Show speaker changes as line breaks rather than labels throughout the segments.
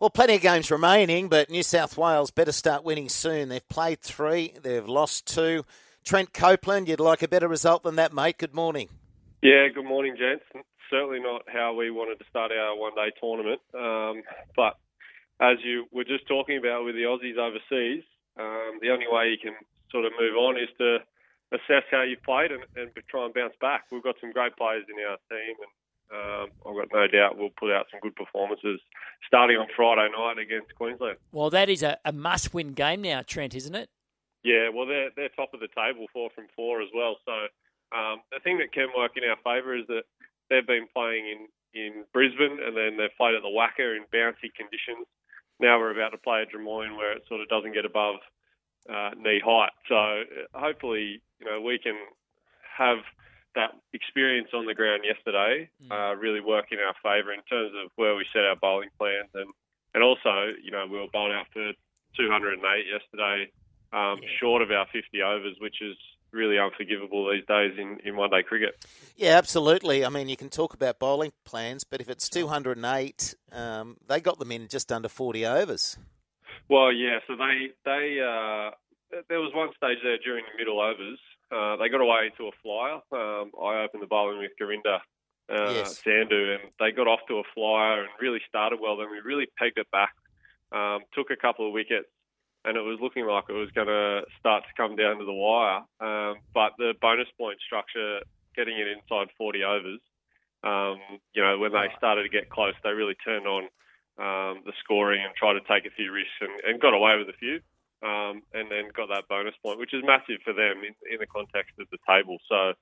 Well, plenty of games remaining, but New South Wales better start winning soon. They've played 3, they've lost 2. Trent Copeland, you'd like a better result than that, mate. Good morning.
Yeah, good morning, gents. Certainly not how we wanted to start our one-day tournament. But as you were just talking about with the Aussies overseas, the only way you can sort of move on is to assess how you've played and try and bounce back. We've got some great players in our team, and I've got no doubt we'll put out some good performances starting on Friday night against Queensland.
Well, that is a must-win game now, Trent, isn't it?
Yeah, well, they're top of the table, 4 from 4 as well. So the thing that can work in our favour is that they've been playing in Brisbane, and then they've played at the Wacker in bouncy conditions. Now we're about to play at Drummoyne, where it sort of doesn't get above knee height. So hopefully, we can have that experience on the ground yesterday really work in our favour in terms of where we set our bowling plans. And also, we were bowling out for 208 yesterday, short of our 50 overs, which is really unforgivable these days in one-day cricket.
Yeah, absolutely. I mean, you can talk about bowling plans, but if it's 208, they got them in just under 40 overs.
Well, yeah, so they there was one stage there during the middle overs. They got away to a flyer. I opened the bowling with Gurinder Sandhu, and they got off to a flyer and really started well. Then we really pegged it back, took a couple of wickets, and it was looking like it was going to start to come down to the wire. But the bonus point structure, getting it inside 40 overs, when they started to get close, they really turned on the scoring and tried to take a few risks and got away with a few. And then got that bonus point, which is massive for them in the context of the table. So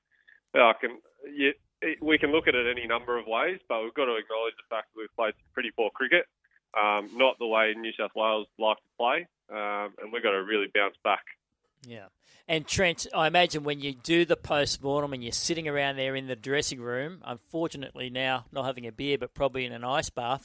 we can look at it any number of ways, but we've got to acknowledge the fact that we've played pretty poor cricket, not the way New South Wales like to play, and we've got to really bounce back.
Yeah. And Trent, I imagine when you do the post-mortem and you're sitting around there in the dressing room, unfortunately now not having a beer but probably in an ice bath,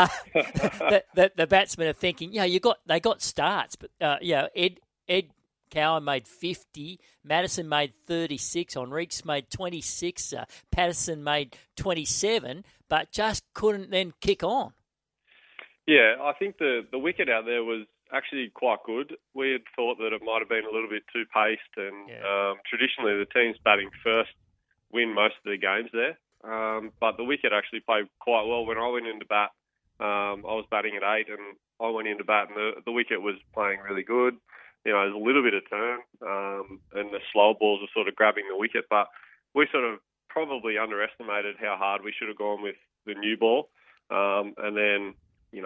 the batsmen are thinking, they got starts, but Ed Cowan made 50, Madison made 36, Henriques made 26, Patterson made 27, but just couldn't then kick on.
Yeah, I think the wicket out there was actually quite good. We had thought that it might have been a little bit too paced, and traditionally the teams batting first win most of the games there. But the wicket actually played quite well. When I went into bat, I was batting at 8, and I went into bat, and the wicket was playing really good. There's a little bit of turn, and the slow balls were sort of grabbing the wicket, but we sort of probably underestimated how hard we should have gone with the new ball. And then,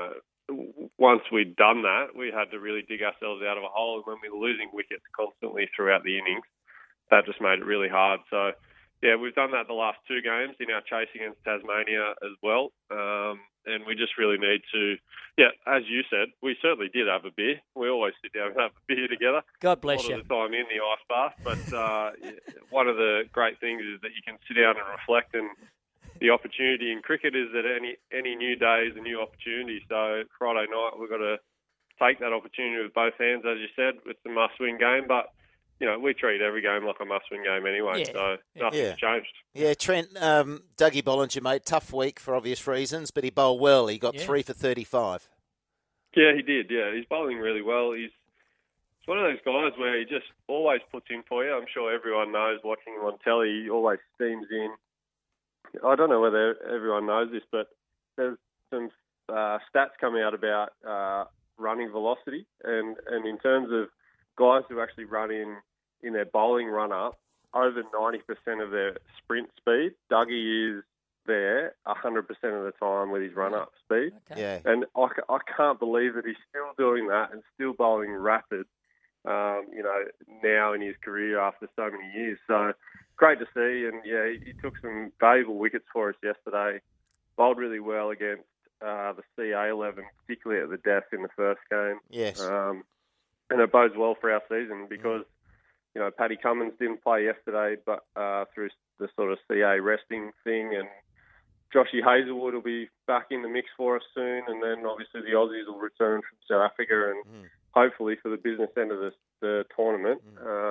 once we'd done that, we had to really dig ourselves out of a hole. And when we were losing wickets constantly throughout the innings, that just made it really hard. So, yeah, we've done that the last 2 games in our chase against Tasmania as well. And we just really need to, as you said, we certainly did have a beer. We always sit down and have a beer together.
God bless you.
A lot of the time in the ice bath. But one of the great things is that you can sit down and reflect, and the opportunity in cricket is that any new day is a new opportunity. So Friday night we've got to take that opportunity with both hands, as you said. It's a must-win game, but we treat every game like a must-win game anyway. So nothing's changed.
Yeah, Trent, Dougie Bollinger, mate, tough week for obvious reasons, but he bowled well. He got 3 for 35.
Yeah, he did. Yeah, he's bowling really well. He's one of those guys where he just always puts in for you. I'm sure everyone knows watching him on telly. He always steams in. I don't know whether everyone knows this, but there's some stats coming out about running velocity, and in terms of guys who actually run in their bowling run-up, over 90% of their sprint speed, Dougie is there 100% of the time with his run-up speed.
Okay. Yeah.
And I can't believe that he's still doing that and still bowling rapid, now in his career after so many years. So great to see, and he took some valuable wickets for us yesterday. Bowled really well against the CA11, particularly at the death in the first game.
Yes.
And it bodes well for our season because, Paddy Cummins didn't play yesterday, but through the sort of CA resting thing, and Joshy Hazelwood will be back in the mix for us soon, and then obviously the Aussies will return from South Africa, and hopefully for the business end of the tournament,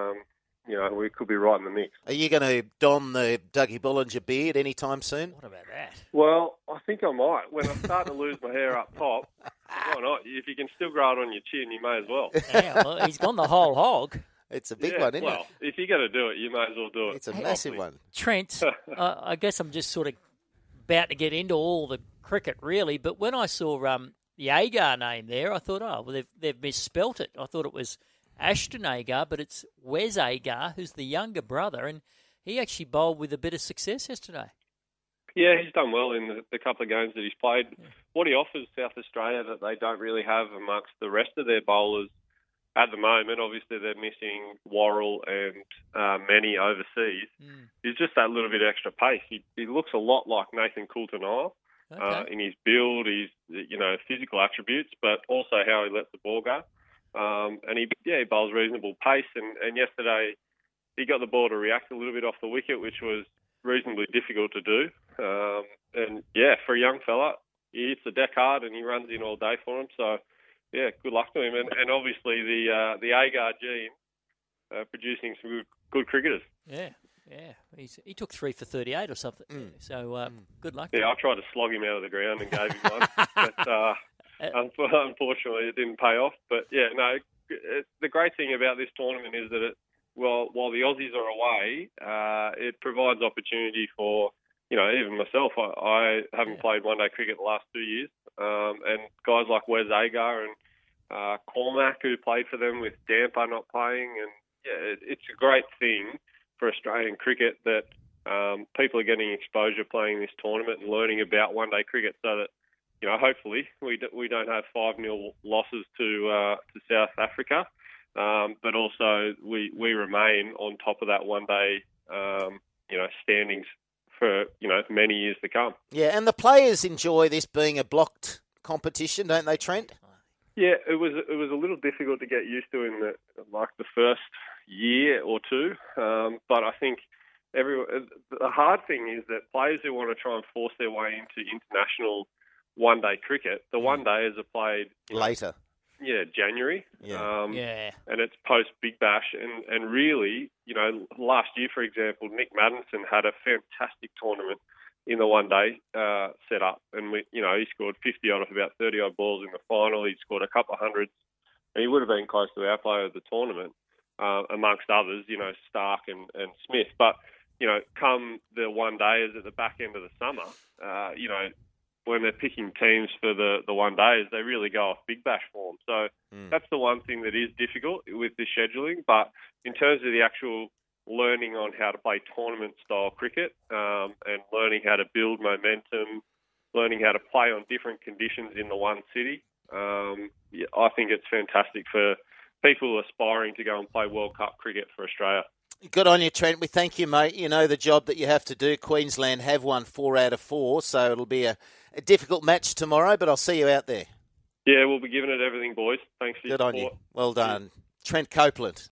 we could be right in the mix.
Are you going to don the Dougie Bollinger beard anytime soon?
What about that?
Well, I think I might. When I start to lose my hair up top, I've if you can still grow it on your chin, you may as well.
Yeah, well, he's gone the whole hog.
It's a big one, isn't it?
Well, if you're going to do it, you may as well do it.
It's a massive one.
Trent, I guess I'm just sort of about to get into all the cricket, really, but when I saw the Agar name there, I thought, oh, well, they've misspelt it. I thought it was Ashton Agar, but it's Wes Agar, who's the younger brother, and he actually bowled with a bit of success yesterday.
Yeah, he's done well in the couple of games that he's played. Yeah. What he offers South Australia that they don't really have amongst the rest of their bowlers at the moment, obviously they're missing Worrell and Many overseas, is just that little bit extra pace. He looks a lot like Nathan Coulter-Nile in his build, his physical attributes, but also how he lets the ball go. And he bowls reasonable pace. And yesterday he got the ball to react a little bit off the wicket, which was reasonably difficult to do. For a young fella, he hits the deck hard and he runs in all day for him. So, yeah, good luck to him. And obviously the Agar gene producing some good cricketers.
Yeah. He took 3 for 38 or something. So good luck.
Yeah, I tried to slog him out of the ground and gave him one. But unfortunately, it didn't pay off. But, yeah, no, the great thing about this tournament is that while the Aussies are away, it provides opportunity for, even myself. I haven't played one-day cricket the last 2 years. And guys like Wes Agar and Cormac, who played for them with Damper not playing. And, yeah, it's a great thing for Australian cricket that people are getting exposure playing this tournament and learning about one-day cricket so that, hopefully we don't have 5-0 losses to South Africa. But also we remain on top of that one-day, standings for, many years to come.
Yeah, and the players enjoy this being a blocked competition, don't they, Trent?
Yeah, it was a little difficult to get used to in the first year or two. But I think the hard thing is that players who want to try and force their way into international one-day cricket, the one-days are played
later.
Yeah, January.
Yeah.
And it's post Big Bash. And really, last year, for example, Nick Maddinson had a fantastic tournament in the one-day setup. And, he scored 50-odd off about 30-odd balls in the final. He scored a couple of hundreds. And he would have been close to our player of the tournament, amongst others, Stark and Smith. But, come the one-dayers at the back end of the summer, when they're picking teams for the one-days, they really go off Big Bash form. So that's the one thing that is difficult with this scheduling. But in terms of the actual learning on how to play tournament-style cricket and learning how to build momentum, learning how to play on different conditions in the one city, I think it's fantastic for people aspiring to go and play World Cup cricket for Australia.
Good on you, Trent. We thank you, mate. You know the job that you have to do. Queensland have won 4 out of 4, so it'll be a difficult match tomorrow, but I'll see you out there.
Yeah, we'll be giving it everything, boys. Thanks for your support.
Good on you. Well done. Trent Copeland.